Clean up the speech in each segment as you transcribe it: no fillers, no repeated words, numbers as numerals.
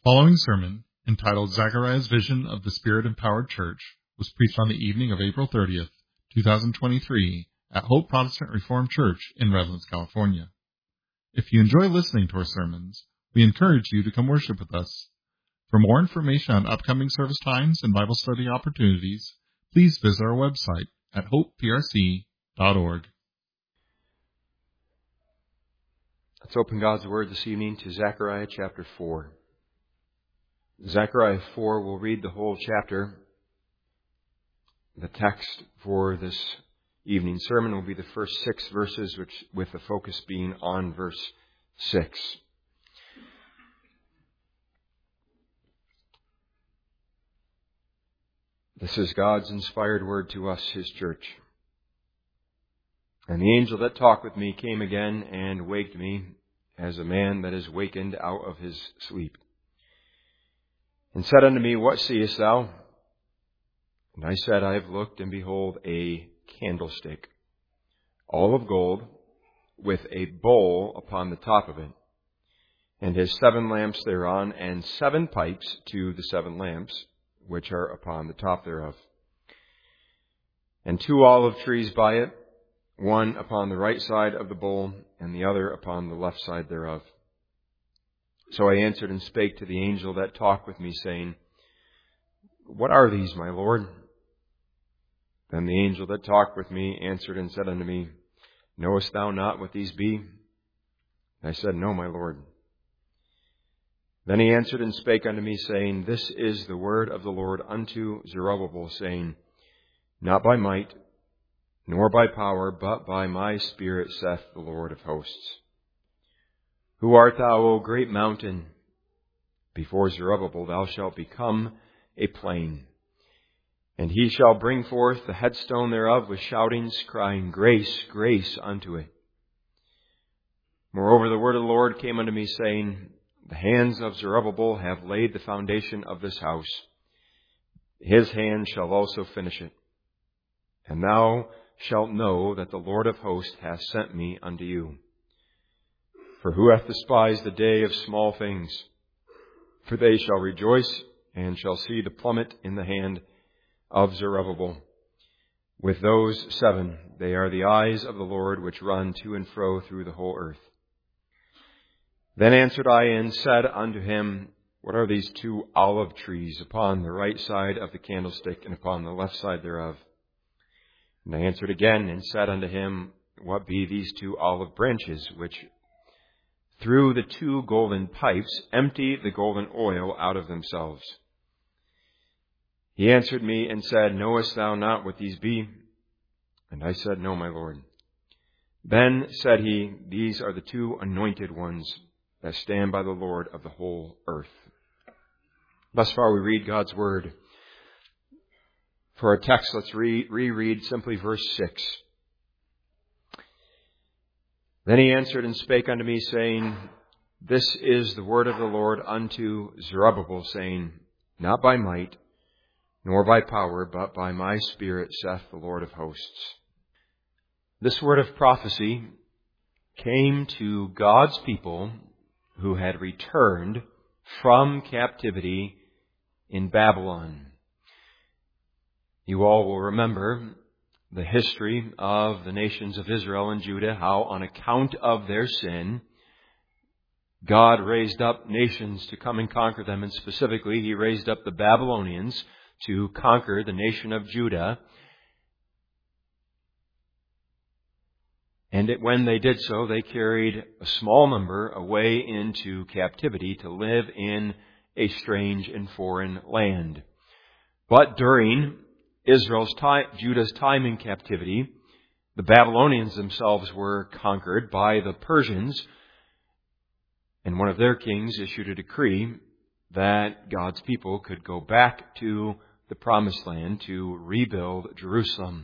following sermon, entitled Zechariah's Vision of the Spirit-Empowered Church, was preached on the evening of April 30th, 2023, at Hope Protestant Reformed Church in Redlands, California. If you enjoy listening to our sermons, we encourage you to come worship with us. For more information on upcoming service times and Bible study opportunities, please visit our website at hopeprc.org. Let's open God's Word this evening to Zechariah chapter 4. Zechariah 4, we'll read the whole chapter. The text for this evening's sermon will be the first 6 verses, with the focus being on verse 6. This is God's inspired word to us, His church. And the angel that talked with me came again and waked me as a man that is wakened out of his sleep, and said unto me, What seest thou? And I said, I have looked, and behold, a candlestick, all of gold, with a bowl upon the top of it, and his 7 lamps thereon, and 7 pipes to the 7 lamps, which are upon the top thereof. And 2 olive trees by it, one upon the right side of the bowl, and the other upon the left side thereof. So I answered and spake to the angel that talked with me, saying, What are these, my Lord? Then the angel that talked with me answered and said unto me, Knowest thou not what these be? I said, No, my Lord. Then he answered and spake unto me, saying, This is the word of the Lord unto Zerubbabel, saying, Not by might, nor by power, but by my Spirit, saith the Lord of hosts. Who art thou, O great mountain? Before Zerubbabel thou shalt become a plain. And he shall bring forth the headstone thereof with shoutings, crying, Grace, grace unto it. Moreover, the word of the Lord came unto me, saying, The hands of Zerubbabel have laid the foundation of this house. His hand shall also finish it. And thou shalt know that the Lord of hosts hath sent me unto you. For who hath despised the day of small things? For they shall rejoice, and shall see the plummet in the hand of Zerubbabel. With those 7, they are the eyes of the Lord, which run to and fro through the whole earth. Then answered I and said unto him, What are these 2 olive trees upon the right side of the candlestick, and upon the left side thereof? And I answered again and said unto him, What be these 2 olive branches, which through the 2 golden pipes empty the golden oil out of themselves? He answered me and said, Knowest thou not what these be? And I said, No, my Lord. Then said he, These are the 2 anointed ones that stand by the Lord of the whole earth. Thus far we read God's word. For our text, let's reread simply verse 6. Then he answered and spake unto me, saying, This is the word of the Lord unto Zerubbabel, saying, Not by might, nor by power, but by my Spirit, saith the Lord of hosts. This word of prophecy came to God's people who had returned from captivity in Babylon. You all will remember the history of the nations of Israel and Judah, how on account of their sin, God raised up nations to come and conquer them, and specifically He raised up the Babylonians to conquer the nation of Judah. And when they did so, they carried a small number away into captivity to live in a strange and foreign land. But during Judah's time in captivity, the Babylonians themselves were conquered by the Persians, and one of their kings issued a decree that God's people could go back to the Promised Land to rebuild Jerusalem.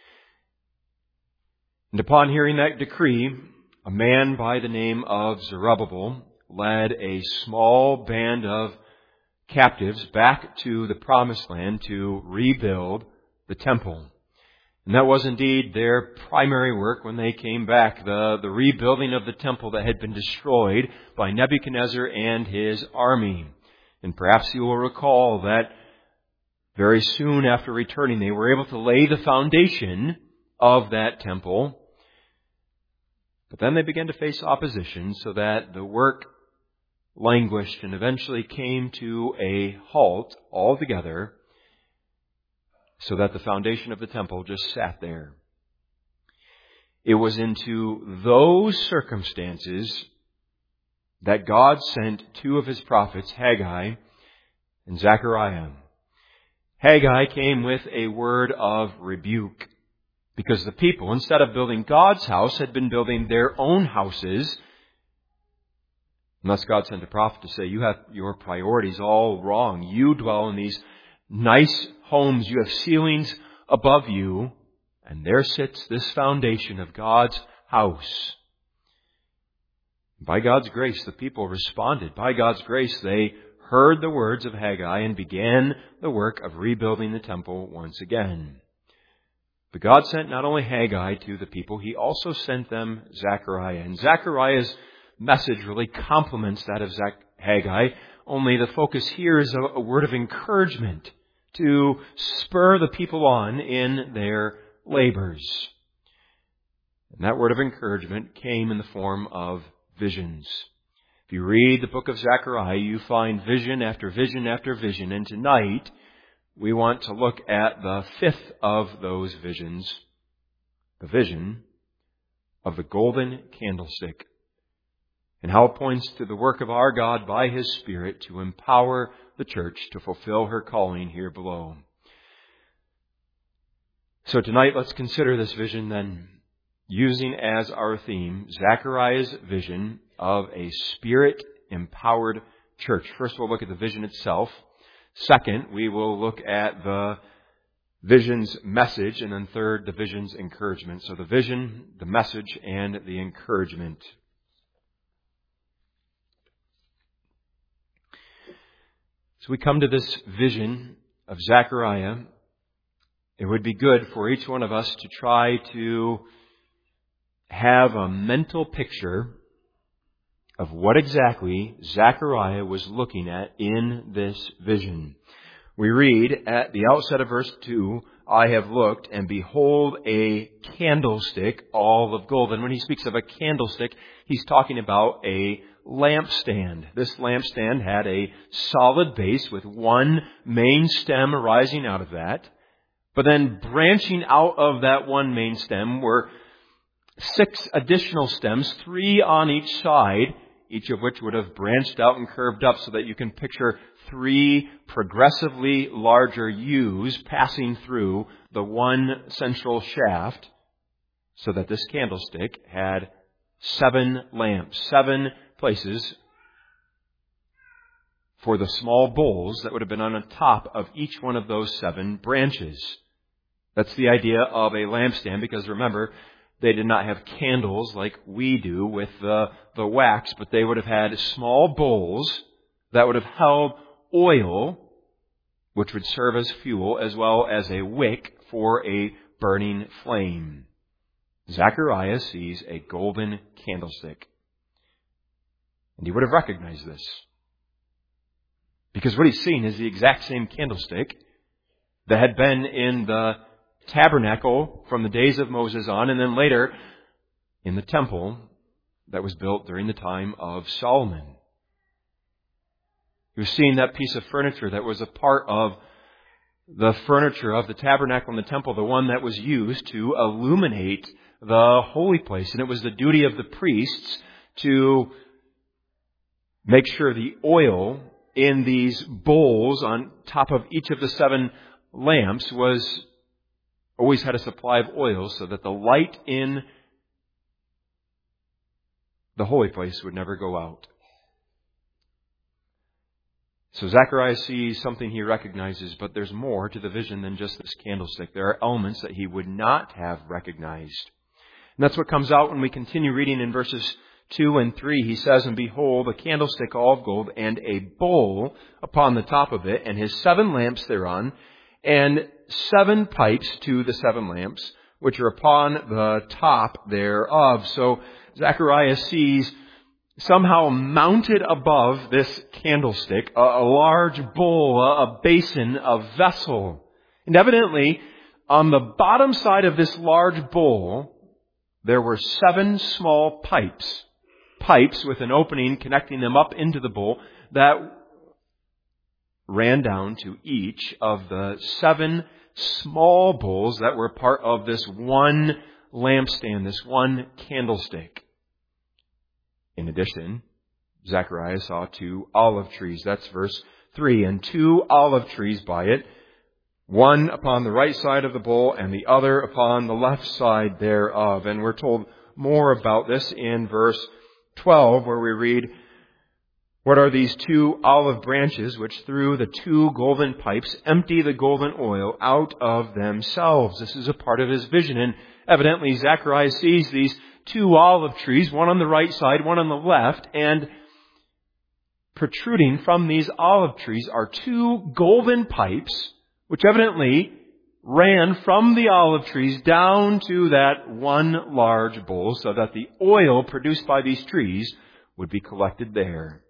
And upon hearing that decree, a man by the name of Zerubbabel led a small band of captives back to the Promised Land to rebuild the temple. And that was indeed their primary work when they came back, the rebuilding of the temple that had been destroyed by Nebuchadnezzar and his army. And perhaps you will recall that very soon after returning, they were able to lay the foundation of that temple. But then they began to face opposition, so that the work languished and eventually came to a halt altogether, so that the foundation of the temple just sat there. It was into those circumstances that God sent two of His prophets, Haggai and Zechariah. Haggai came with a word of rebuke, because the people, instead of building God's house, had been building their own houses. And thus God sent a prophet to say, you have your priorities all wrong. You dwell in these nice homes. You have ceilings above you. And there sits this foundation of God's house. By God's grace, the people responded. By God's grace, they heard the words of Haggai and began the work of rebuilding the temple once again. But God sent not only Haggai to the people, He also sent them Zechariah. And Zechariah's message really complements that of Haggai, only the focus here is a word of encouragement to spur the people on in their labors. And that word of encouragement came in the form of visions. If you read the book of Zechariah, you find vision after vision after vision. And tonight, we want to look at the fifth of those visions, the vision of the golden candlestick, and how it points to the work of our God by His Spirit to empower the church to fulfill her calling here below. So tonight, let's consider this vision then, using as our theme Zechariah's vision of a Spirit-empowered church. First, we'll look at the vision itself. Second, we will look at the vision's message. And then third, the vision's encouragement. So the vision, the message, and the encouragement. So we come to this vision of Zechariah. It would be good for each one of us to try to have a mental picture of what exactly Zechariah was looking at in this vision. We read at the outset of verse 2, I have looked, and behold a candlestick, all of gold. And when he speaks of a candlestick, he's talking about a lampstand. This lampstand had a solid base with one main stem rising out of that. But then branching out of that one main stem were 6 additional stems, 3 on each side, each of which would have branched out and curved up so that you can picture 3 progressively larger U's passing through the one central shaft, so that this candlestick had 7 lamps, 7 places for the small bowls that would have been on the top of each one of those 7 branches. That's the idea of a lampstand, because remember, they did not have candles like we do with the wax, but they would have had small bowls that would have held oil, which would serve as fuel, as well as a wick for a burning flame. Zechariah sees a golden candlestick. And he would have recognized this, because what he's seen is the exact same candlestick that had been in the tabernacle from the days of Moses on, and then later in the temple that was built during the time of Solomon. He was seeing that piece of furniture that was a part of the furniture of the tabernacle and the temple, the one that was used to illuminate the holy place. And it was the duty of the priests to make sure the oil in these bowls on top of each of the 7 lamps always had a supply of oil, so that the light in the holy place would never go out. So Zechariah sees something he recognizes, but there's more to the vision than just this candlestick. There are elements that he would not have recognized. And that's what comes out when we continue reading in verses 2 and 3. He says, and behold, a candlestick all of gold, and a bowl upon the top of it, and his 7 lamps thereon, and 7 pipes to the 7 lamps, which are upon the top thereof. So Zechariah sees somehow mounted above this candlestick, a large bowl, a basin, a vessel. And evidently, on the bottom side of this large bowl, there were 7 small pipes with an opening connecting them up into the bowl that ran down to each of the 7 small bowls that were part of this one lampstand, this one candlestick. In addition, Zechariah saw 2 olive trees. That's verse 3. And 2 olive trees by it, one upon the right side of the bowl and the other upon the left side thereof. And we're told more about this in verse 12, where we read, "What are these 2 olive branches which through the 2 golden pipes empty the golden oil out of themselves?" This is a part of his vision. And evidently Zechariah sees these 2 olive trees, one on the right side, one on the left, and protruding from these olive trees are 2 golden pipes, which evidently ran from the olive trees down to that one large bowl so that the oil produced by these trees would be collected there.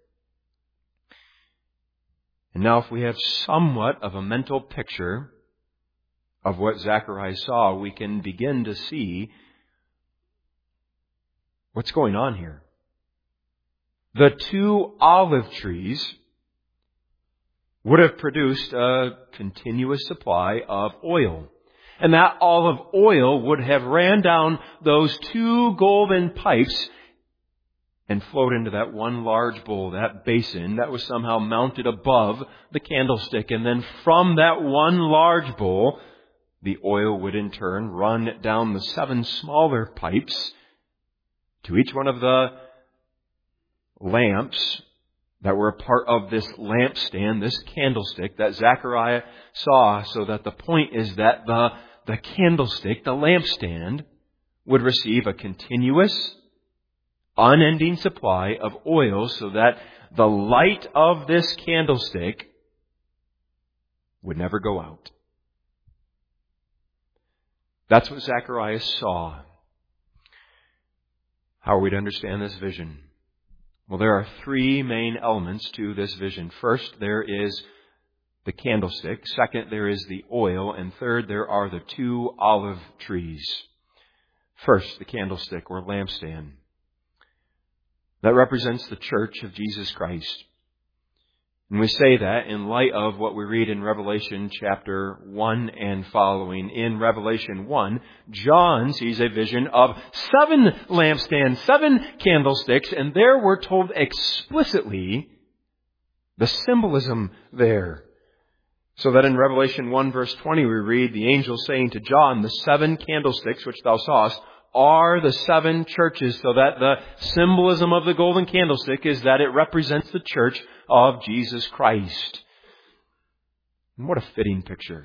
And now if we have somewhat of a mental picture of what Zechariah saw, we can begin to see what's going on here. The 2 olive trees would have produced a continuous supply of oil. And that olive oil would have ran down those 2 golden pipes and flowed into that one large bowl, that basin that was somehow mounted above the candlestick. And then from that one large bowl, the oil would in turn run down the 7 smaller pipes to each one of the lamps that were a part of this lampstand, this candlestick that Zechariah saw, so that the point is that the candlestick, the lampstand, would receive a continuous, unending supply of oil so that the light of this candlestick would never go out. That's what Zechariah saw. How are we to understand this vision? Well, there are 3 main elements to this vision. First, there is the candlestick. Second, there is the oil. And third, there are the 2 olive trees. First, the candlestick or lampstand. That represents the church of Jesus Christ. And we say that in light of what we read in Revelation chapter 1 and following. In Revelation 1, John sees a vision of 7 lampstands, 7 candlesticks, and there we're told explicitly the symbolism there. So that in Revelation 1 verse 20 we read the angel saying to John, "The 7 candlesticks which thou sawest are the 7 churches," so that the symbolism of the golden candlestick is that it represents the church of Jesus Christ. And what a fitting picture.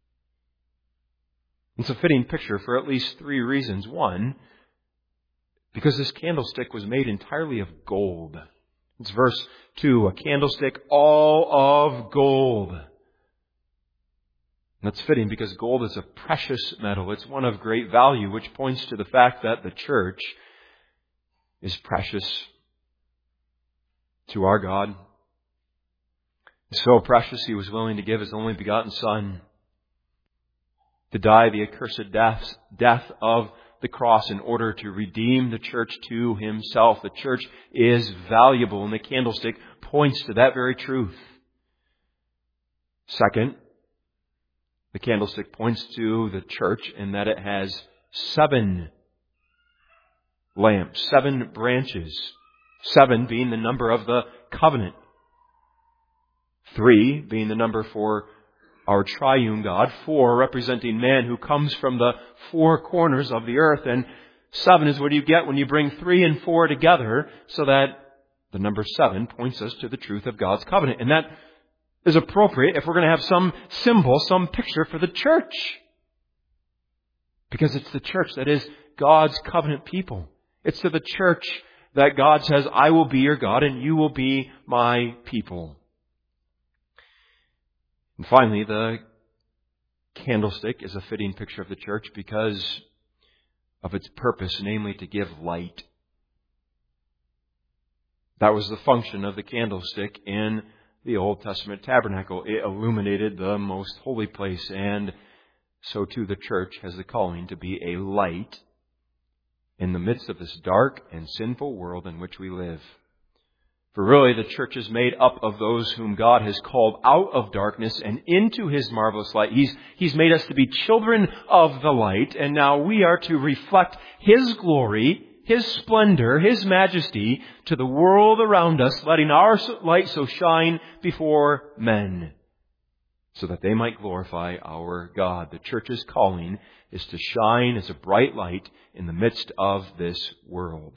It's a fitting picture for at least 3 reasons. One, because this candlestick was made entirely of gold. It's verse 2, a candlestick all of gold. That's fitting because gold is a precious metal. It's one of great value, which points to the fact that the church is precious to our God. So precious, He was willing to give His only begotten Son to die the accursed death of the cross in order to redeem the church to Himself. The church is valuable, and the candlestick points to that very truth. Second, the candlestick points to the church in that it has 7 lamps, 7 branches. 7 being the number of the covenant. 3 being the number for our triune God. 4 representing man who comes from the 4 corners of the earth. And 7 is what you get when you bring 3 and 4 together, so that the number 7 points us to the truth of God's covenant. And that is appropriate if we're going to have some symbol, some picture for the church. Because it's the church that is God's covenant people. It's to the church that God says, "I will be your God and you will be my people." And finally, the candlestick is a fitting picture of the church because of its purpose, namely to give light. That was the function of the candlestick in the Old Testament tabernacle. It illuminated the most holy place, and so too the church has the calling to be a light in the midst of this dark and sinful world in which we live. For really, the church is made up of those whom God has called out of darkness and into His marvelous light. He's made us to be children of the light, and now we are to reflect His glory, His splendor, His majesty to the world around us, letting our light so shine before men, so that they might glorify our God. The church's calling is to shine as a bright light in the midst of this world.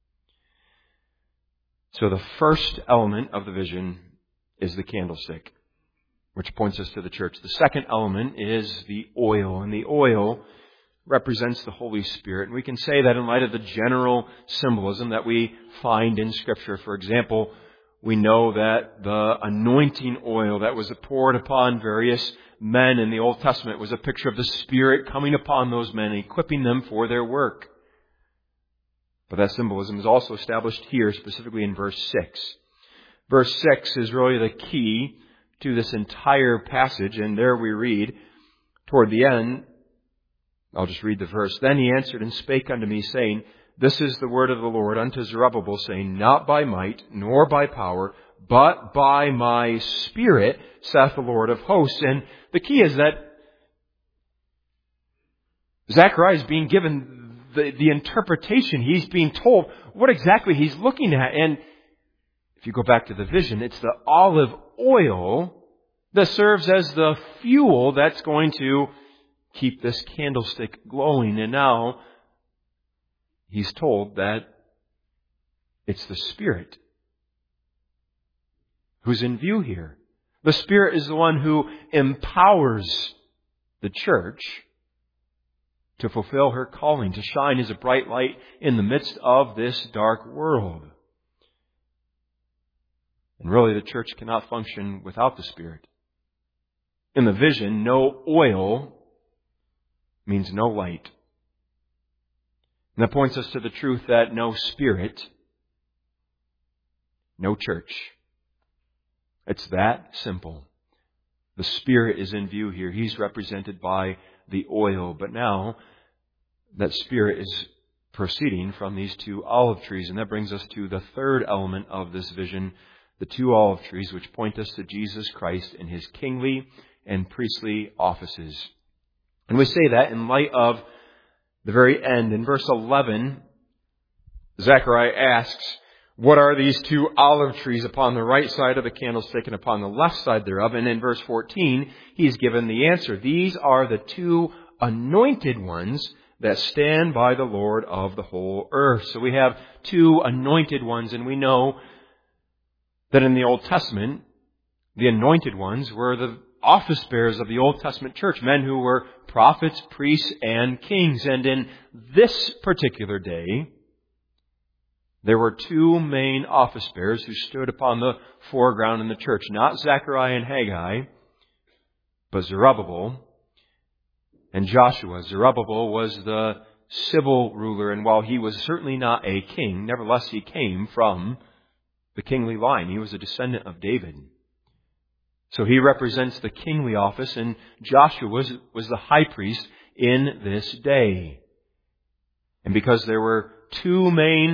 So the first element of the vision is the candlestick, which points us to the church. The second element is the oil, and the oil represents the Holy Spirit. And we can say that in light of the general symbolism that we find in Scripture. For example, we know that the anointing oil that was poured upon various men in the Old Testament was a picture of the Spirit coming upon those men, equipping them for their work. But that symbolism is also established here, specifically in verse 6. Verse 6 is really the key to this entire passage, and there we read, toward the end, I'll just read the verse. Then he answered and spake unto me, saying, This is the word of the Lord unto Zerubbabel, saying, Not by might, nor by power, but by my Spirit, saith the Lord of hosts. And the key is that Zechariah is being given the interpretation. He's being told what exactly he's looking at. And if you go back to the vision, it's the olive oil that serves as the fuel that's going to keep this candlestick glowing. And now he's told that it's the Spirit who's in view here. The Spirit is the one who empowers the church to fulfill her calling, to shine as a bright light in the midst of this dark world. And really, the church cannot function without the Spirit. In the vision, no oil means no light. And that points us to the truth that no Spirit, no church. It's that simple. The Spirit is in view here. He's represented by the oil. But now, that Spirit is proceeding from these two olive trees. And that brings us to the third element of this vision, the two olive trees, which point us to Jesus Christ and His kingly and priestly offices. And we say that in light of the very end. In verse 11, Zechariah asks, What are these two olive trees upon the right side of the candlestick and upon the left side thereof? And in verse 14, he's given the answer. These are the two anointed ones that stand by the Lord of the whole earth. So we have two anointed ones, and we know that in the Old Testament, the anointed ones were the office bearers of the Old Testament church, men who were prophets, priests, and kings. And in this particular day, there were two main office bearers who stood upon the foreground in the church. Not Zechariah and Haggai, but Zerubbabel and Joshua. Zerubbabel was the civil ruler, and while he was certainly not a king, nevertheless he came from the kingly line. He was a descendant of David. So he represents the kingly office, and Joshua was the high priest in this day. And because there were two main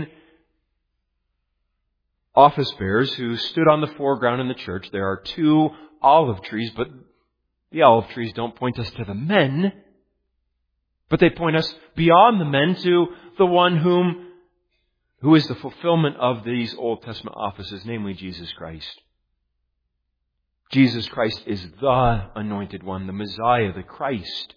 office bearers who stood on the foreground in the church, there are two olive trees, but the olive trees don't point us to the men, but they point us beyond the men to the one who is the fulfillment of these Old Testament offices, namely Jesus Christ. Jesus Christ is the anointed one, the Messiah, the Christ.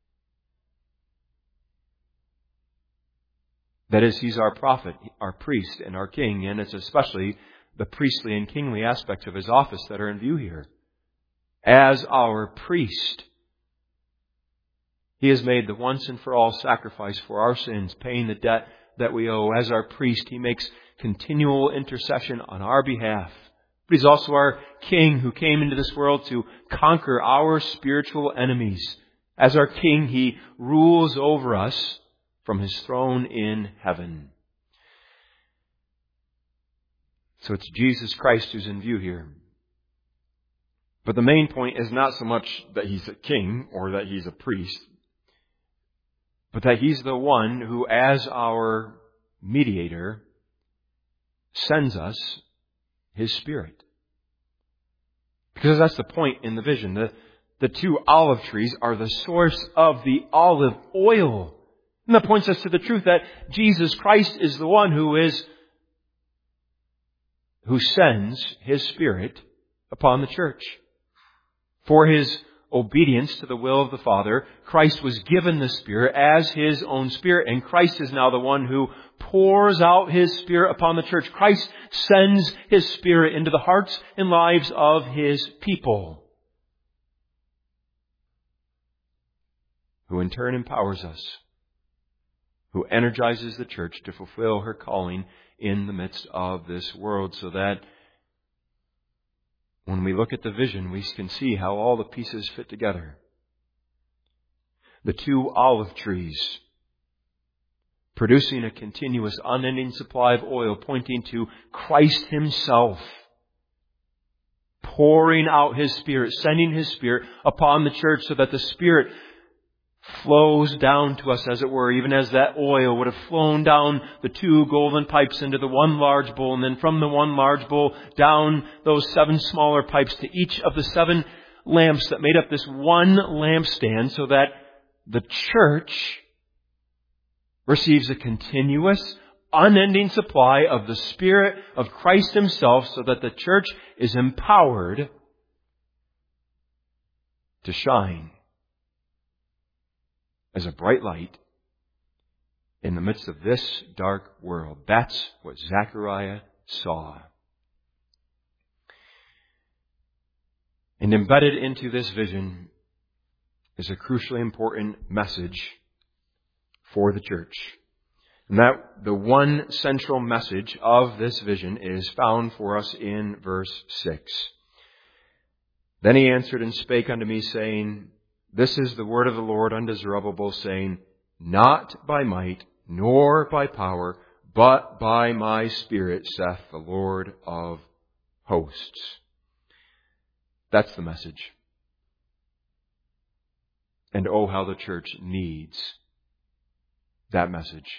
That is, He's our prophet, our priest, and our king, and it's especially the priestly and kingly aspects of His office that are in view here. As our priest, He has made the once and for all sacrifice for our sins, paying the debt that we owe. As our priest, He makes continual intercession on our behalf. But He's also our King who came into this world to conquer our spiritual enemies. As our King, He rules over us from His throne in heaven. So it's Jesus Christ who's in view here. But the main point is not so much that He's a king or that He's a priest, but that He's the one who, as our mediator, sends us His Spirit. Because that's the point in the vision. The two olive trees are the source of the olive oil. And that points us to the truth that Jesus Christ is the one who sends His Spirit upon the church. For His obedience to the will of the Father, Christ was given the Spirit as His own Spirit, and Christ is now the one who pours out His Spirit upon the church. Christ sends His Spirit into the hearts and lives of His people, who in turn empowers us, who energizes the church to fulfill her calling in the midst of this world, so that when we look at the vision, we can see how all the pieces fit together. The two olive trees, producing a continuous, unending supply of oil, pointing to Christ Himself, pouring out His Spirit, sending His Spirit upon the church so that the Spirit flows down to us, as it were, even as that oil would have flown down the two golden pipes into the one large bowl, and then from the one large bowl down those 7 smaller pipes to each of the 7 lamps that made up this one lampstand, so that the church receives a continuous, unending supply of the Spirit of Christ Himself, so that the church is empowered to shine as a bright light in the midst of this dark world. That's what Zechariah saw. And embedded into this vision is a crucially important message for the church. And that the one central message of this vision is found for us in verse 6. Then he answered and spake unto me, saying, This is the word of the Lord unto Zerubbabel, saying, Not by might, nor by power, but by my Spirit, saith the Lord of hosts. That's the message. And oh, how the church needs that message.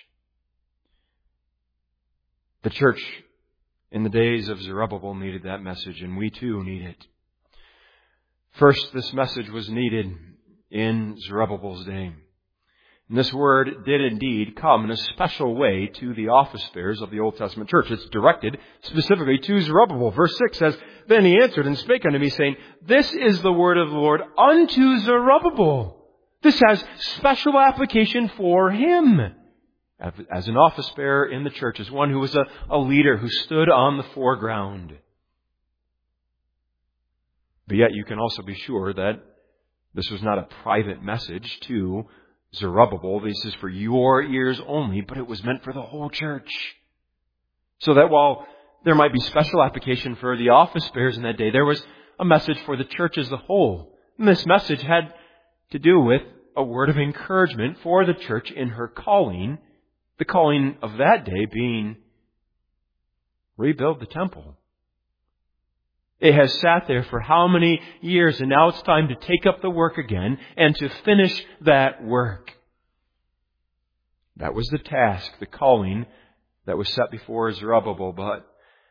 The church in the days of Zerubbabel needed that message, and we too need it. First, this message was needed in Zerubbabel's day. And this word did indeed come in a special way to the office bearers of the Old Testament church. It's directed specifically to Zerubbabel. Verse 6 says, Then he answered and spake unto me, saying, This is the word of the Lord unto Zerubbabel. This has special application for him as an office bearer in the church, as one who was a leader who stood on the foreground. But yet you can also be sure that this was not a private message to Zerubbabel. This is for your ears only, but it was meant for the whole church. So that while there might be special application for the office bearers in that day, there was a message for the church as a whole. And this message had to do with a word of encouragement for the church in her calling, the calling of that day being rebuild the temple. It has sat there for how many years, and now it's time to take up the work again and to finish that work. That was the task, the calling that was set before Zerubbabel, but it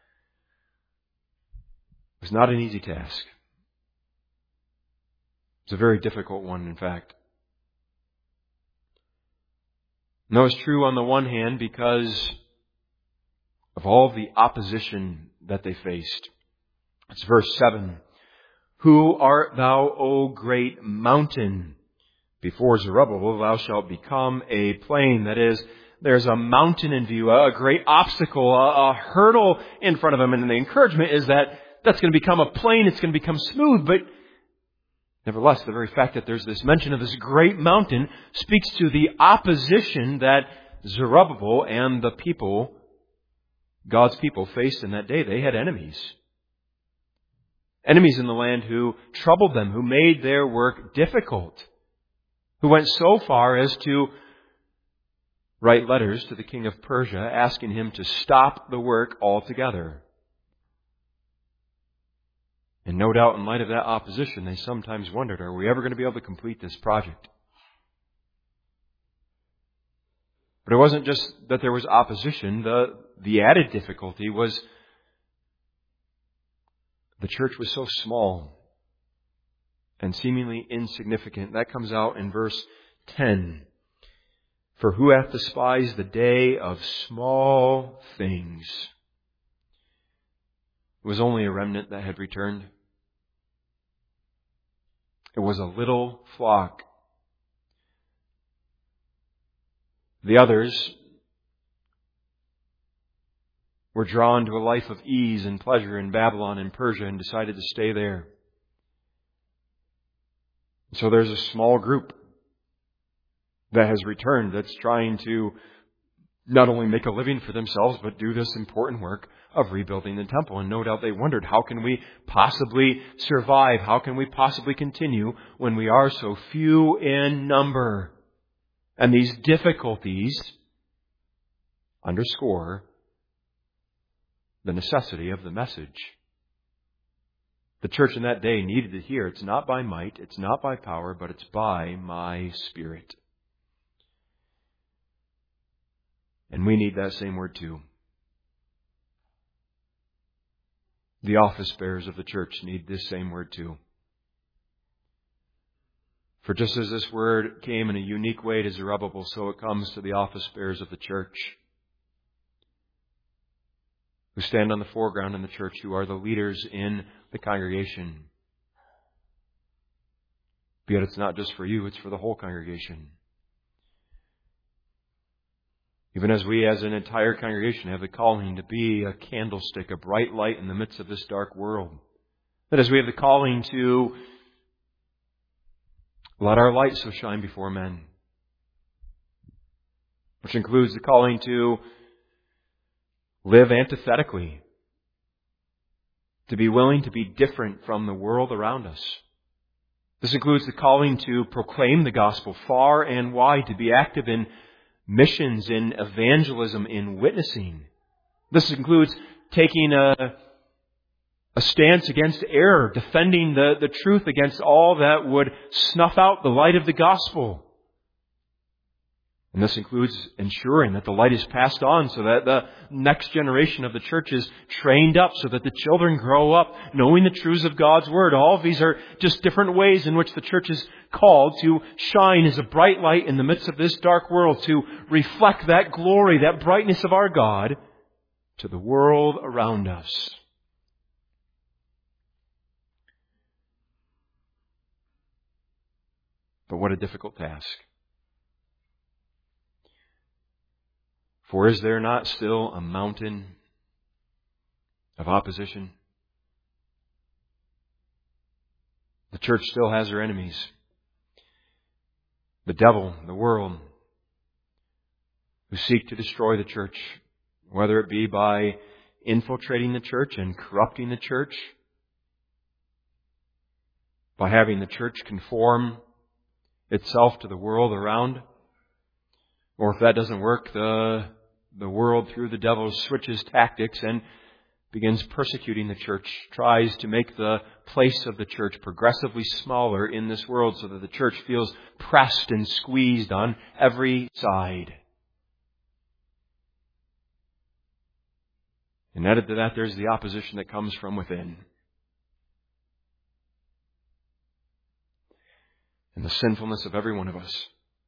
was not an easy task. It's a very difficult one, in fact. And that was true on the one hand because of all the opposition that they faced. It's verse 7. Who art thou, O great mountain? Before Zerubbabel thou shalt become a plain. That is, there's a mountain in view, a great obstacle, a hurdle in front of him. And the encouragement is that that's going to become a plain, it's going to become smooth. But nevertheless, the very fact that there's this mention of this great mountain speaks to the opposition that Zerubbabel and the people, God's people, faced in that day. They had enemies. Enemies in the land who troubled them, who made their work difficult, who went so far as to write letters to the king of Persia asking him to stop the work altogether. And no doubt in light of that opposition, they sometimes wondered, are we ever going to be able to complete this project? But it wasn't just that there was opposition. The added difficulty was the church was so small and seemingly insignificant. That comes out in verse 10. For who hath despised the day of small things? It was only a remnant that had returned. It was a little flock. The others were drawn to a life of ease and pleasure in Babylon and Persia and decided to stay there. So there's a small group that has returned that's trying to not only make a living for themselves, but do this important work of rebuilding the temple. And no doubt they wondered, how can we possibly survive? How can we possibly continue when we are so few in number? And these difficulties underscore the necessity of the message. The church in that day needed to hear, it's not by might, it's not by power, but it's by my Spirit. And we need that same word too. The office bearers of the church need this same word too. For just as this word came in a unique way to Zerubbabel, so it comes to the office bearers of the church, who stand on the foreground in the church, who are the leaders in the congregation. But yet it's not just for you, it's for the whole congregation. Even as we as an entire congregation have the calling to be a candlestick, a bright light in the midst of this dark world. That as we have the calling to let our light so shine before men, which includes the calling to live antithetically, to be willing to be different from the world around us. This includes the calling to proclaim the gospel far and wide, to be active in missions, in evangelism, in witnessing. This includes taking a stance against error, defending the truth against all that would snuff out the light of the gospel. And this includes ensuring that the light is passed on so that the next generation of the church is trained up, so that the children grow up knowing the truths of God's Word. All of these are just different ways in which the church is called to shine as a bright light in the midst of this dark world, to reflect that glory, that brightness of our God to the world around us. But what a difficult task. For is there not still a mountain of opposition? The church still has her enemies. The devil, the world, who seek to destroy the church, whether it be by infiltrating the church and corrupting the church, by having the church conform itself to the world around, or if that doesn't work, the world, through the devil, switches tactics and begins persecuting the church, tries to make the place of the church progressively smaller in this world so that the church feels pressed and squeezed on every side. And added to that, there's the opposition that comes from within. And the sinfulness of every one of us.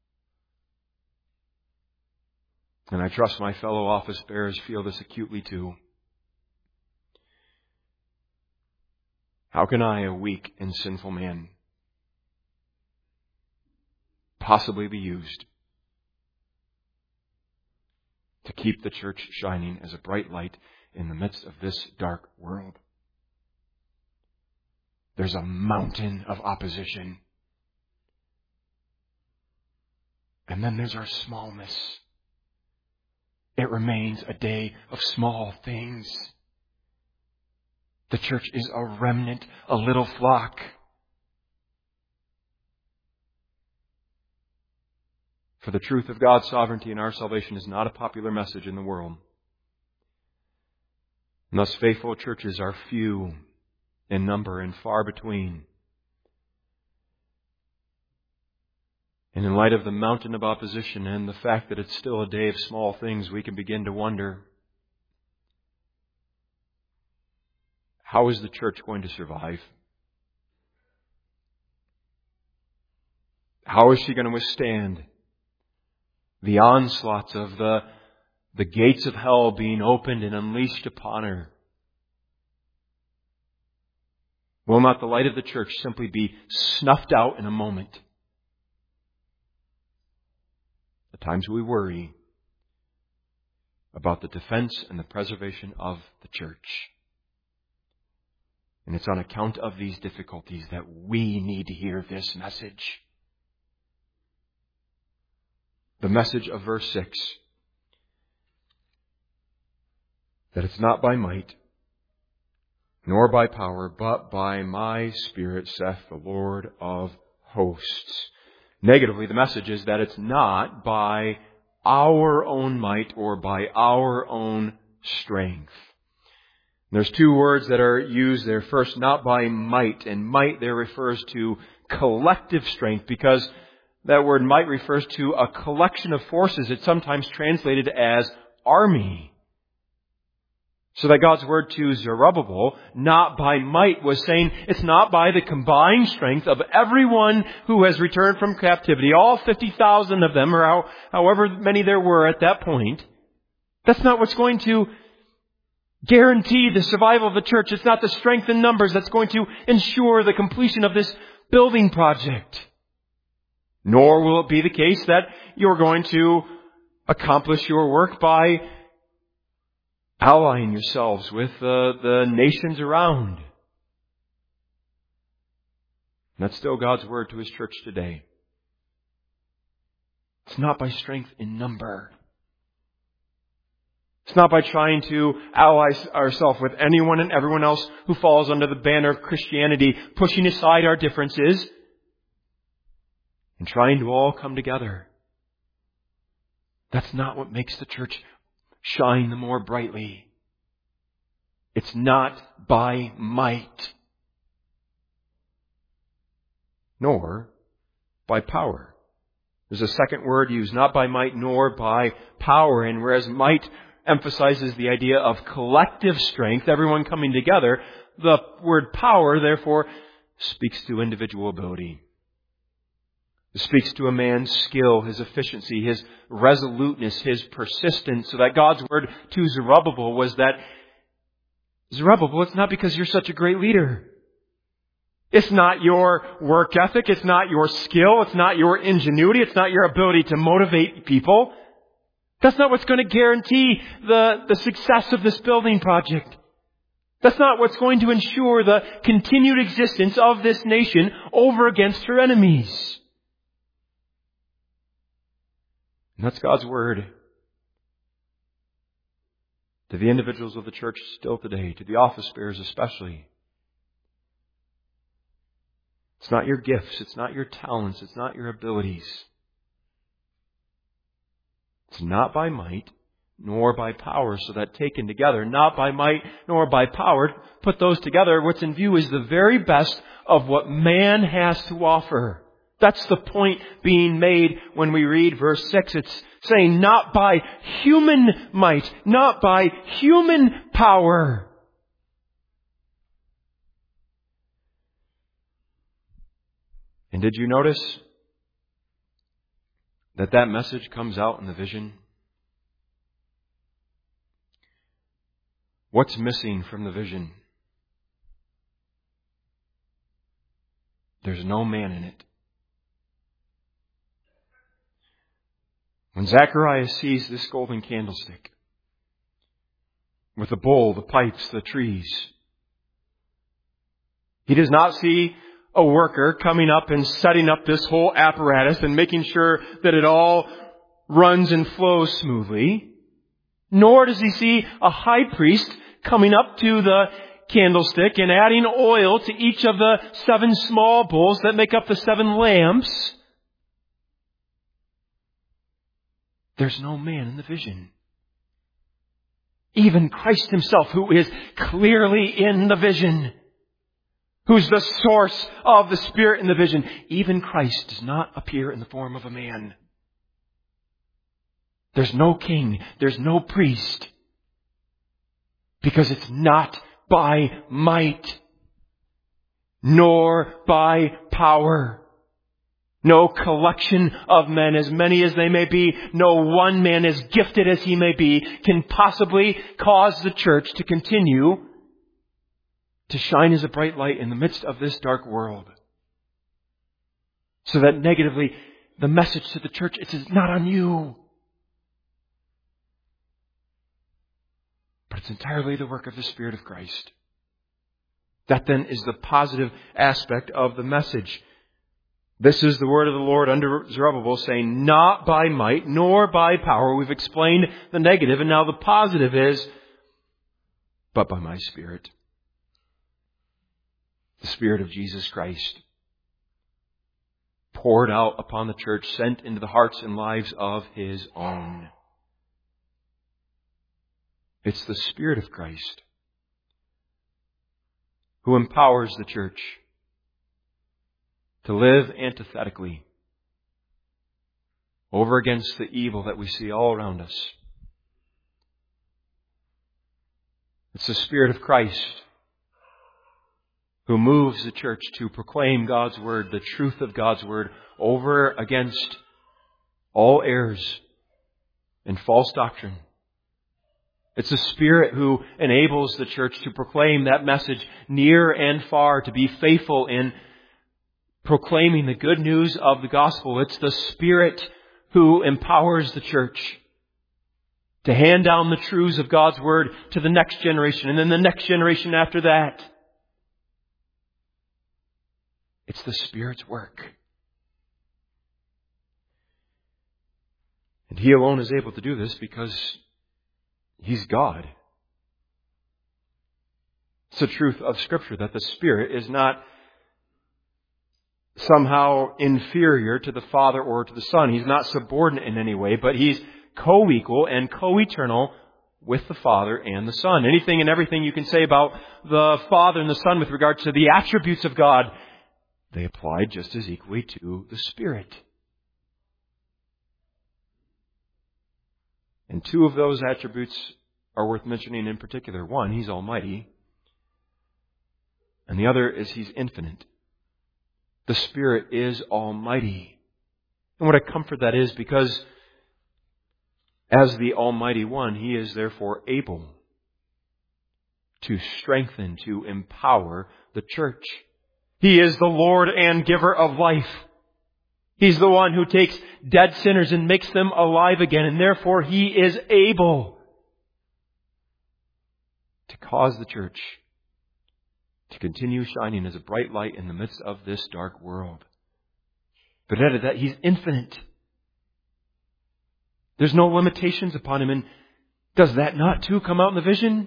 And I trust my fellow office bearers feel this acutely too. How can I, a weak and sinful man, possibly be used to keep the church shining as a bright light in the midst of this dark world? There's a mountain of opposition. And then there's our smallness. It remains a day of small things. The church is a remnant, a little flock. For the truth of God's sovereignty and our salvation is not a popular message in the world. And thus faithful churches are few in number and far between. And in light of the mountain of opposition and the fact that it's still a day of small things, we can begin to wonder, how is the church going to survive? How is she going to withstand the onslaughts of the gates of hell being opened and unleashed upon her? Will not the light of the church simply be snuffed out in a moment? At times we worry about the defense and the preservation of the church. And it's on account of these difficulties that we need to hear this message. The message of verse 6. That it's not by might, nor by power, but by my Spirit, saith the Lord of hosts. Negatively, the message is that it's not by our own might or by our own strength. There's two words that are used there. First, not by might. And might there refers to collective strength, because that word might refers to a collection of forces. It's sometimes translated as army. So that God's word to Zerubbabel, not by might, was saying it's not by the combined strength of everyone who has returned from captivity, all 50,000 of them, or however many there were at that point. That's not what's going to guarantee the survival of the church. It's not the strength in numbers that's going to ensure the completion of this building project. Nor will it be the case that you're going to accomplish your work by allying yourselves with the nations around. And that's still God's word to His church today. It's not by strength in number. It's not by trying to ally ourselves with anyone and everyone else who falls under the banner of Christianity, pushing aside our differences and trying to all come together. That's not what makes the church shine the more brightly. It's not by might, nor by power. There's a second word used, not by might nor by power. And whereas might emphasizes the idea of collective strength, everyone coming together, the word power, therefore, speaks to individual ability. It speaks to a man's skill, his efficiency, his resoluteness, his persistence. So that God's word to Zerubbabel was that, Zerubbabel, it's not because you're such a great leader. It's not your work ethic. It's not your skill. It's not your ingenuity. It's not your ability to motivate people. That's not what's going to guarantee the success of this building project. That's not what's going to ensure the continued existence of this nation over against her enemies. And that's God's word to the individuals of the church still today, to the office bearers especially. It's not your gifts, it's not your talents, it's not your abilities. It's not by might nor by power, so that taken together, not by might nor by power, put those together, what's in view is the very best of what man has to offer. That's the point being made when we read verse 6. It's saying not by human might, not by human power. And did you notice that message comes out in the vision? What's missing from the vision? There's no man in it. When Zacharias sees this golden candlestick with the bowl, the pipes, the trees, he does not see a worker coming up and setting up this whole apparatus and making sure that it all runs and flows smoothly. Nor does he see a high priest coming up to the candlestick and adding oil to each of the 7 small bowls that make up the 7 lamps. There's no man in the vision. Even Christ himself, who is clearly in the vision, who's the source of the Spirit and the vision. Even Christ does not appear in the form of a man. There's no king, there's no priest, because it's not by might, nor by power. No collection of men, as many as they may be, no one man, as gifted as he may be, can possibly cause the church to continue to shine as a bright light in the midst of this dark world. So that negatively, the message to the church is not on you, but it's entirely the work of the Spirit of Christ. That then is the positive aspect of the message. This is the word of the Lord under Zerubbabel, saying, not by might, nor by power. We've explained the negative, and now the positive is, but by my Spirit. The Spirit of Jesus Christ, poured out upon the church, sent into the hearts and lives of His own. It's the Spirit of Christ who empowers the church to live antithetically over against the evil that we see all around us. It's the Spirit of Christ who moves the church to proclaim God's Word, the truth of God's Word, over against all errors and false doctrine. It's the Spirit who enables the church to proclaim that message near and far, to be faithful in proclaiming the good news of the gospel. It's the Spirit who empowers the church to hand down the truths of God's Word to the next generation, and then the next generation after that. It's the Spirit's work. And He alone is able to do this because He's God. It's the truth of Scripture that the Spirit is not somehow inferior to the Father or to the Son. He's not subordinate in any way, but He's co-equal and co-eternal with the Father and the Son. Anything and everything you can say about the Father and the Son with regards to the attributes of God, they apply just as equally to the Spirit. And two of those attributes are worth mentioning in particular. One, He's almighty. And the other is He's infinite. The Spirit is almighty. And what a comfort that is, because as the Almighty One, He is therefore able to strengthen, to empower the church. He is the Lord and giver of life. He's the one who takes dead sinners and makes them alive again, and therefore He is able to cause the church to continue shining as a bright light in the midst of this dark world. But added that, He's infinite. There's no limitations upon Him. And does that not too come out in the vision?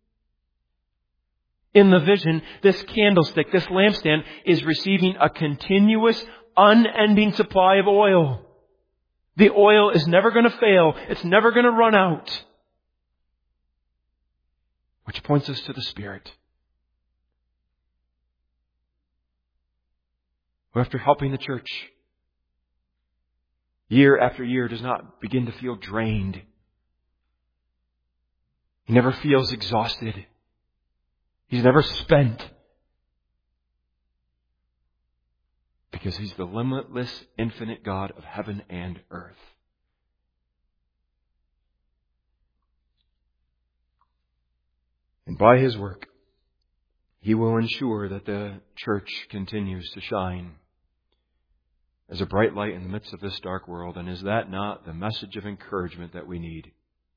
In the vision, this candlestick, this lampstand, is receiving a continuous, unending supply of oil. The oil is never going to fail. It's never going to run out. Which points us to the Spirit, who, after helping the church year after year, does not begin to feel drained. He never feels exhausted. He's never spent. Because He's the limitless, infinite God of heaven and earth. And by His work, He will ensure that the church continues to shine as a bright light in the midst of this dark world. And is that not the message of encouragement that we need?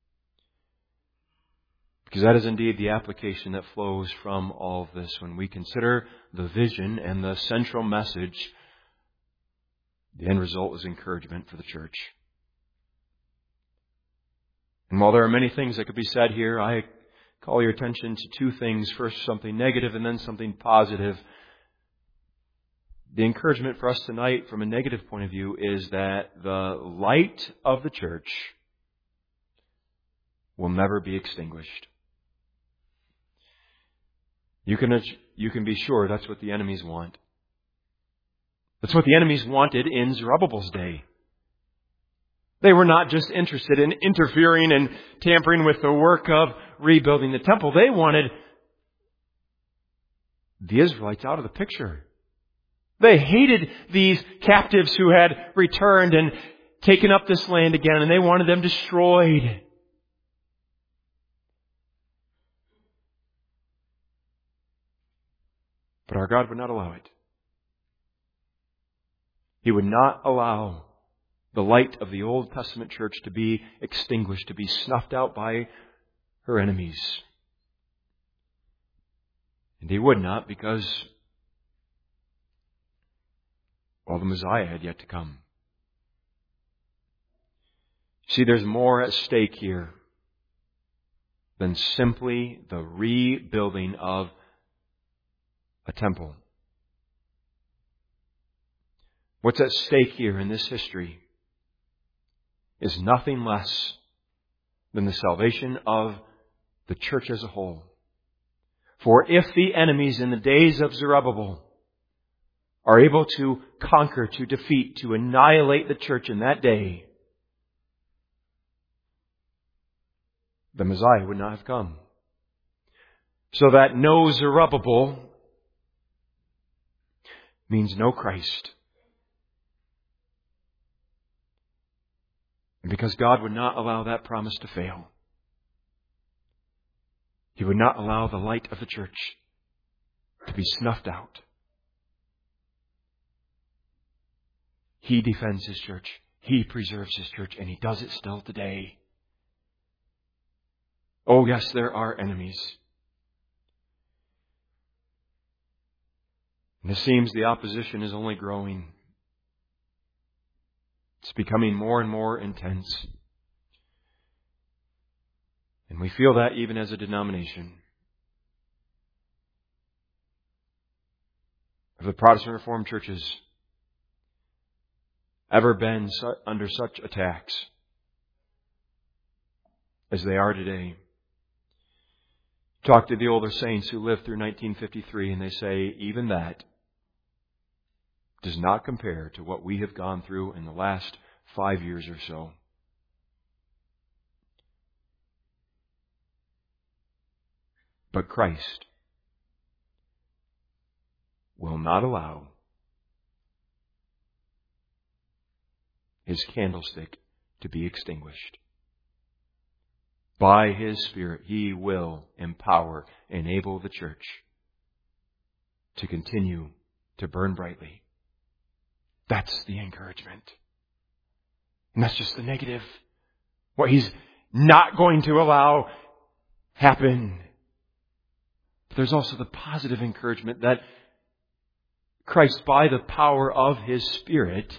Because that is indeed the application that flows from all of this. When we consider the vision and the central message, the end result is encouragement for the church. And while there are many things that could be said here, I call your attention to two things. First, something negative, and then something positive. The encouragement for us tonight from a negative point of view is that the light of the church will never be extinguished. You can be sure that's what the enemies want. That's what the enemies wanted in Zerubbabel's day. They were not just interested in interfering and tampering with the work of rebuilding the temple. They wanted the Israelites out of the picture. They hated these captives who had returned and taken up this land again, and they wanted them destroyed. But our God would not allow it. He would not allow the light of the Old Testament church to be extinguished, to be snuffed out by her enemies. And He would not because, well, the Messiah had yet to come. See, there's more at stake here than simply the rebuilding of a temple. What's at stake here in this history is nothing less than the salvation of the church as a whole. For if the enemies in the days of Zerubbabel are able to conquer, to defeat, to annihilate the church in that day, the Messiah would not have come. So that no Zerubbabel means no Christ. And because God would not allow that promise to fail, He would not allow the light of the church to be snuffed out. He defends His church. He preserves His church, and He does it still today. Oh yes, there are enemies. And it seems the opposition is only growing. It's becoming more and more intense. And we feel that even as a denomination. Have the Protestant Reformed churches ever been under such attacks as they are today? Talk to the older saints who lived through 1953 and they say, even that does not compare to what we have gone through in the last 5 years or so. But Christ will not allow His candlestick to be extinguished. By His Spirit, He will empower, enable the church to continue to burn brightly. That's the encouragement. And that's just the negative. What He's not going to allow happen. But there's also the positive encouragement that Christ, by the power of His Spirit,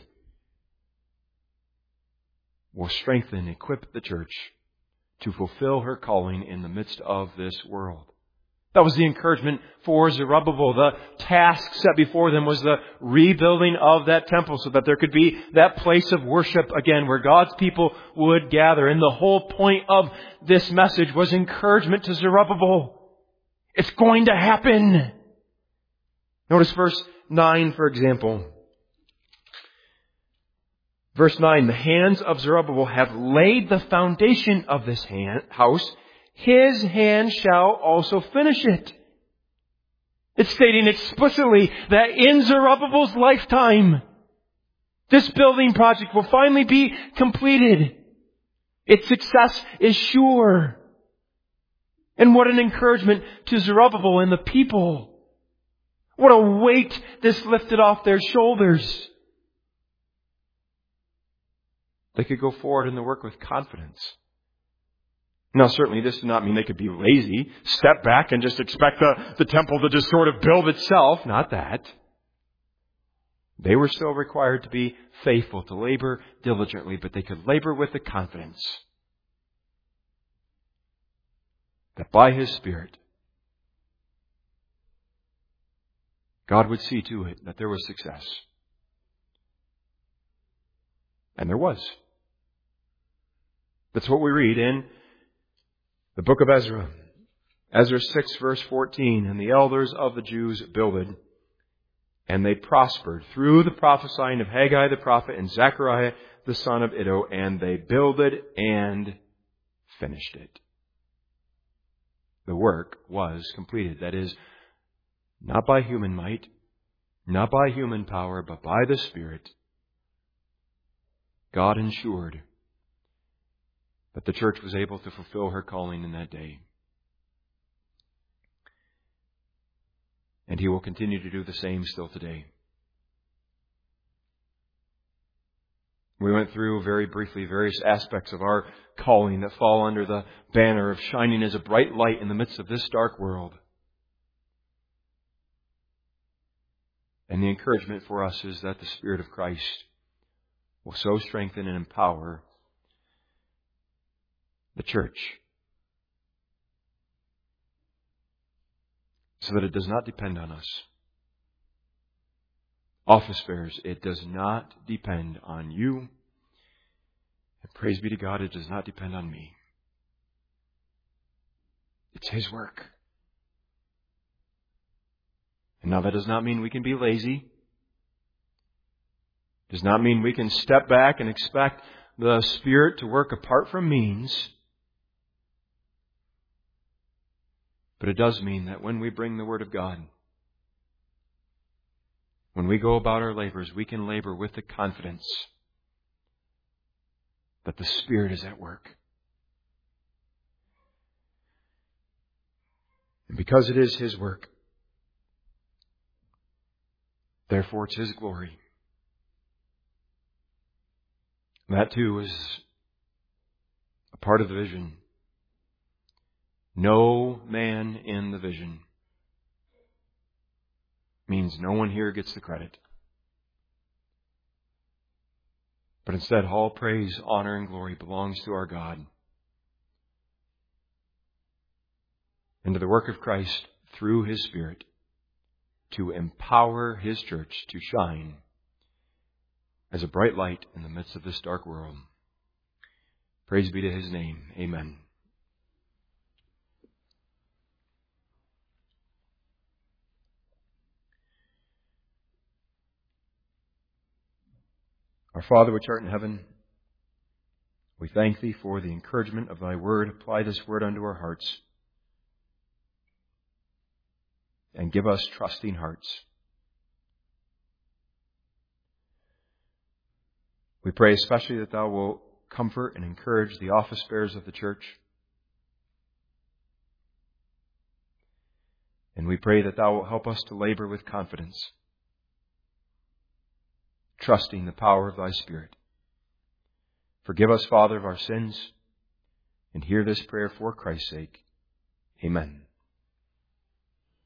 will strengthen, equip the church to fulfill her calling in the midst of this world. That was the encouragement for Zerubbabel. The task set before them was the rebuilding of that temple so that there could be that place of worship again where God's people would gather. And the whole point of this message was encouragement to Zerubbabel. It's going to happen. Notice verse 9, for example. Verse 9, the hands of Zerubbabel have laid the foundation of this house. His hand shall also finish it. It's stating explicitly that in Zerubbabel's lifetime, this building project will finally be completed. Its success is sure. And what an encouragement to Zerubbabel and the people. What a weight this lifted off their shoulders. They could go forward in the work with confidence. Now, certainly this did not mean they could be lazy, step back and just expect the temple to just sort of build itself. Not that. They were still required to be faithful, to labor diligently, but they could labor with the confidence that by His Spirit, God would see to it that there was success. And there was. That's what we read in the book of Ezra. Ezra 6 verse 14, and the elders of the Jews builded, and they prospered through the prophesying of Haggai the prophet and Zechariah the son of Iddo, and they builded and finished it. The work was completed. That is, not by human might, not by human power, but by the Spirit. God ensured that the church was able to fulfill her calling in that day. And He will continue to do the same still today. We went through very briefly various aspects of our calling that fall under the banner of shining as a bright light in the midst of this dark world. And the encouragement for us is that the Spirit of Christ will so strengthen and empower the church so that it does not depend on us. Office bearers, it does not depend on you. And praise be to God, it does not depend on me. It's His work. And now that does not mean we can be lazy. It does not mean we can step back and expect the Spirit to work apart from means. But it does mean that when we bring the Word of God, when we go about our labors, we can labor with the confidence that the Spirit is at work. And because it is His work, therefore it's His glory. That too is a part of the vision. No man in the vision means no one here gets the credit. But instead, all praise, honor, and glory belongs to our God and to the work of Christ through His Spirit to empower His church to shine as a bright light in the midst of this dark world. Praise be to His name. Amen. Our Father which art in heaven, we thank Thee for the encouragement of Thy word. Apply this word unto our hearts and give us trusting hearts. We pray especially that Thou wilt comfort and encourage the office bearers of the church. And we pray that Thou wilt help us to labor with confidence, trusting the power of Thy Spirit. Forgive us, Father, of our sins, and hear this prayer for Christ's sake. Amen.